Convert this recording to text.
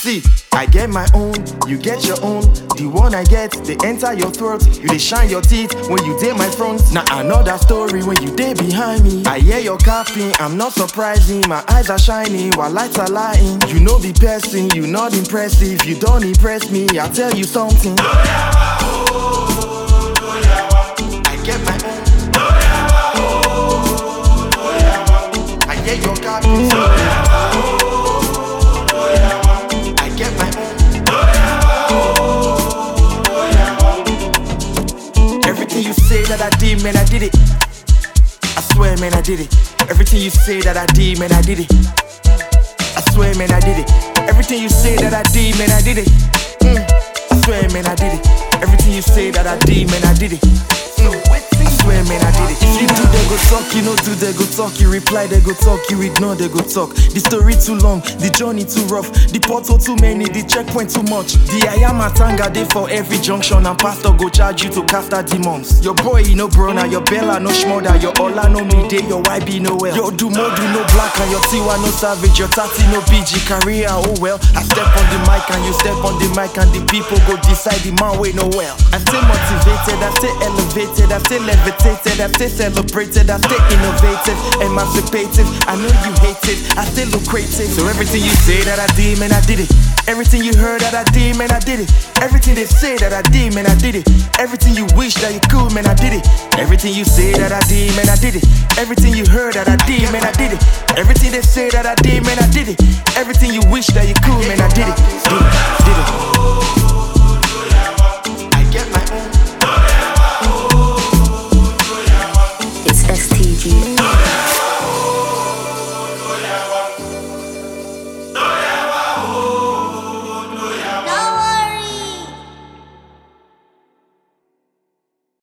See, I get my own, you get your own. The one I get, they enter your throat. You they shine your teeth when you dey my front. Now another story when you dey behind me. I hear your capping, I'm not surprising. My eyes are shining while lights are lying. You know the person, you not impressive. You don't impress me, I'll tell you something. I get my own. I hear your capping. I get my own. Everything you say that I did, man, I did it. I swear, man, I did it. Everything you say that I did, man, I did it. I swear, man, I did it. Everything you say that I did, man, I did it. I swear, man, I did it. Everything you say that I did, man, I did it. I swear, man, I did it. If you do, they go talk. You know, do, they go talk. You reply, they go talk. You ignore, they go talk. The story too long, the journey too rough. The portal too many, the checkpoint too much. The I am a tanga day for every junction. And pastor go charge you to cast out demons. Your boy, you know, bro, now your Bella, no Shmoda. Your Ola, no me day. Your YB, no well. Your Dumo, do no black. And your Tiwa, no savage. Your Tati, no BG. Career, oh well. I step on the mic and you step on the mic. And the people go decide the man way no well. I stay motivated, I stay elevated, I stay levitated, I stay celebrated, I stay innovative, emancipated. I know you hate it, I stay lucrative. So everything you say that I did, man, I did it. Everything you heard that I did, man, I did it. Everything they say that I did, man, I did it. Everything you wish that you could, man, I did it. Everything you say that I did, man, I did it. Everything you heard that I did, man, I did it. Everything they say that I did, man, I did it. Everything you wish that you could, man, I did it. Did it. I get my own. It's STG.